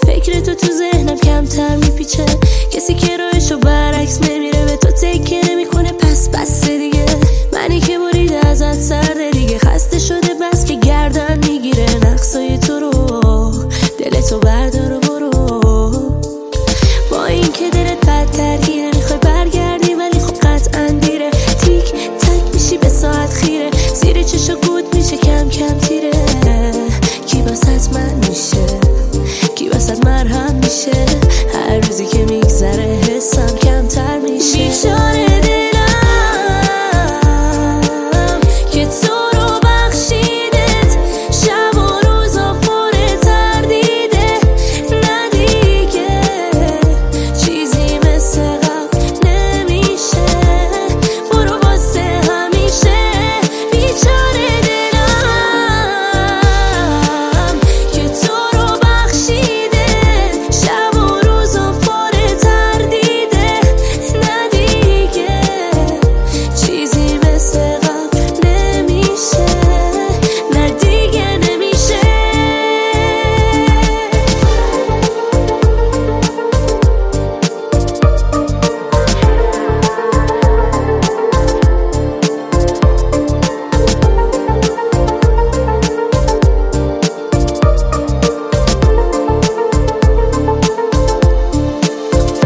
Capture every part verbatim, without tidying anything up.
فکر تو تو ذهنم کمتر میپیچه. کسی که روشو برعکس نمیره به تو تکیه نمیکنه. پس بس دیگه، منی که بریده ازت سرده دیگه. خسته شده بس که گردن میگیره نقصای تو رو. دلتو بردار و برو. با این که دلت بدتر گیره میخوای برگردی ولی خب قطعا دیره. تیک تک میشی به ساعت خیره. زیر چشا گود میشه کم کم تیره. کی واسط من میشه، کی واسط مرهم میشه. هر روزی که میگذره حسم کمتر میشه. بیچاره دلم که تو رو بخشیدت. شب و روزا پر تردیده. نه دیگه چیزی مثل قبل نمیشه. برو واسه همیشه. بیچاره دلم که تو رو بخشیده. شب و روزا پر تردیده. نه دیگه چیزی مثل قبل نمیشه. نه دیگه نمیشه.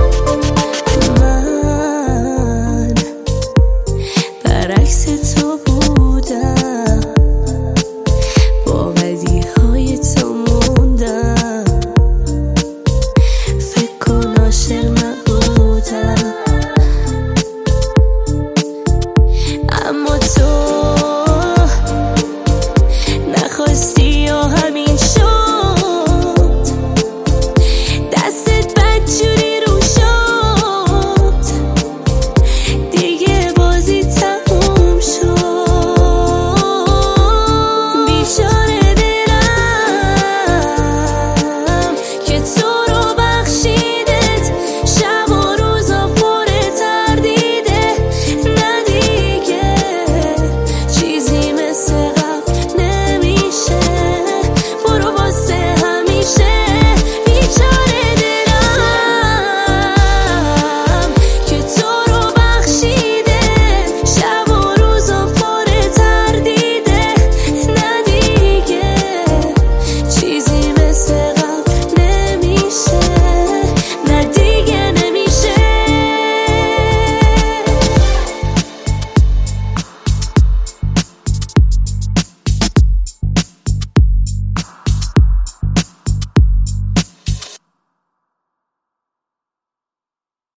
من برعکس تو بود.